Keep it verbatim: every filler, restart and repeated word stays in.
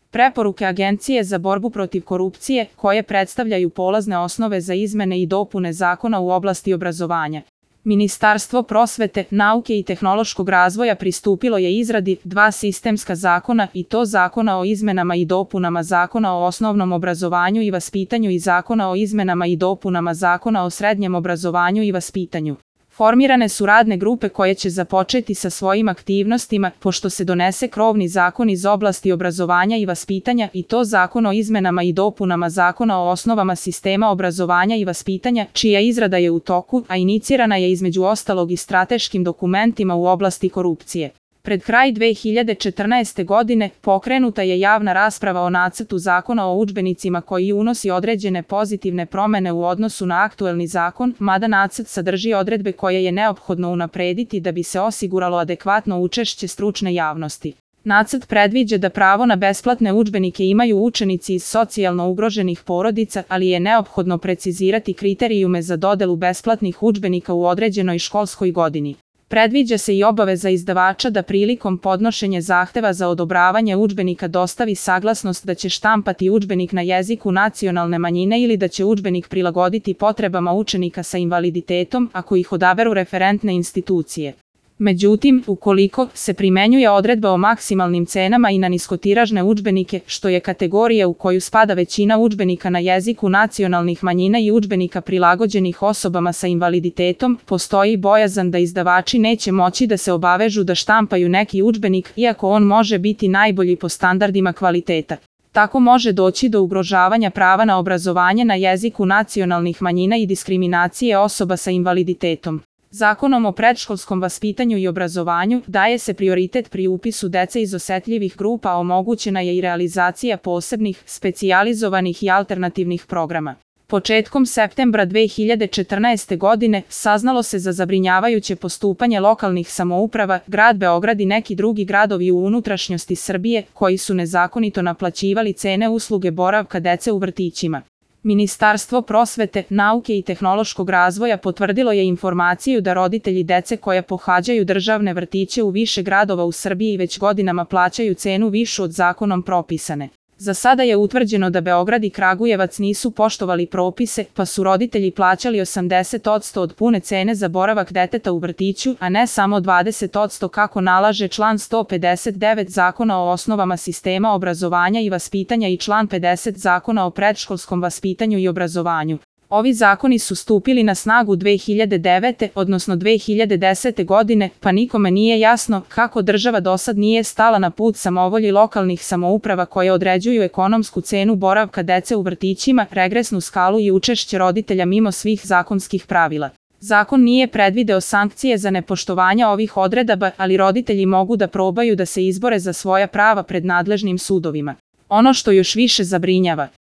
Preporuke Agencije za borbu protiv korupcije, koje predstavljaju polazne osnove za izmene i dopune zakona u oblasti obrazovanja. Ministarstvo prosvete, nauke i tehnološkog razvoja pristupilo je izradi dva sistemska zakona i to Zakona o izmenama i dopunama Zakona o osnovnom obrazovanju i vaspitanju i Zakona o izmenama i dopunama Zakona o srednjem obrazovanju i vaspitanju. Formirane su radne grupe koje će započeti sa svojim aktivnostima pošto se donese krovni zakon iz oblasti obrazovanja i vaspitanja i to Zakon o izmenama i dopunama Zakona o osnovama sistema obrazovanja i vaspitanja, čija izrada je u toku, a inicirana je između ostalog i strateškim dokumentima u oblasti korupcije. Pred kraj dve hiljade četrnaeste. godine pokrenuta je javna rasprava o nacrtu zakona o udžbenicima koji unosi određene pozitivne promene u odnosu na aktuelni zakon, mada nacrt sadrži odredbe koje je neophodno unaprediti da bi se osiguralo adekvatno učešće stručne javnosti. Nacrt predviđa da pravo na besplatne udžbenike imaju učenici iz socijalno ugroženih porodica, ali je neophodno precizirati kriterijume za dodelu besplatnih udžbenika u određenoj školskoj godini. Predviđa se i obaveza izdavača da prilikom podnošenja zahteva za odobravanje udžbenika dostavi saglasnost da će štampati udžbenik na jeziku nacionalne manjine ili da će udžbenik prilagoditi potrebama učenika sa invaliditetom ako ih odaberu referentne institucije. Međutim, ukoliko se primenjuje odredba o maksimalnim cenama i na niskotiražne udžbenike, što je kategorija u koju spada većina udžbenika na jeziku nacionalnih manjina i udžbenika prilagođenih osobama sa invaliditetom, postoji bojazan da izdavači neće moći da se obavežu da štampaju neki udžbenik, iako on može biti najbolji po standardima kvaliteta. Tako može doći do ugrožavanja prava na obrazovanje na jeziku nacionalnih manjina i diskriminacije osoba sa invaliditetom. Zakonom o predškolskom vaspitanju i obrazovanju daje se prioritet pri upisu dece iz osetljivih grupa, a omogućena je i realizacija posebnih, specijalizovanih i alternativnih programa. Početkom septembra dve hiljade četrnaeste. godine saznalo se za zabrinjavajuće postupanje lokalnih samouprava, grad Beograd i neki drugi gradovi u unutrašnjosti Srbije, koji su nezakonito naplaćivali cene usluge boravka dece u vrtićima. Ministarstvo prosvete, nauke i tehnološkog razvoja potvrdilo je informaciju da roditelji dece koja pohađaju državne vrtiće u više gradova u Srbiji već godinama plaćaju cenu višu od zakonom propisane. Za sada je utvrđeno da Beograd i Kragujevac nisu poštovali propise, pa su roditelji plaćali osamdeset posto od pune cene za boravak deteta u vrtiću, a ne samo dvadeset posto kako nalaže član sto pedeset devet Zakona o osnovama sistema obrazovanja i vaspitanja i član pedeset Zakona o predškolskom vaspitanju i obrazovanju. Ovi zakoni su stupili na snagu dve hiljade devete. odnosno dve hiljade desete. godine, pa nikome nije jasno kako država dosad nije stala na put samovolji lokalnih samouprava koje određuju ekonomsku cenu boravka dece u vrtićima, regresnu skalu i učešće roditelja mimo svih zakonskih pravila. Zakon nije predvideo sankcije za nepoštovanje ovih odredaba, ali roditelji mogu da probaju da se izbore za svoja prava pred nadležnim sudovima. Ono što još više zabrinjava